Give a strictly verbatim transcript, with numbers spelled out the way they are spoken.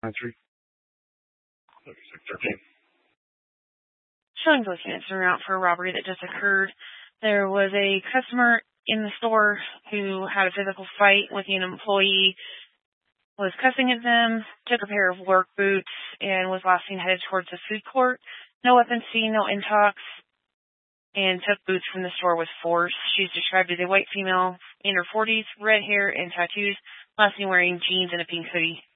nine three. six thirteen. Showing documents en route for a robbery that just occurred. There was a customer in the store who had a physical fight with an employee, was cussing at them, took a pair of work boots, and was last seen headed towards the food court. No weapons seen, no intox, and took boots from the store with force. She's described as a white female in her forties, red hair and tattoos, last seen wearing jeans and a pink hoodie.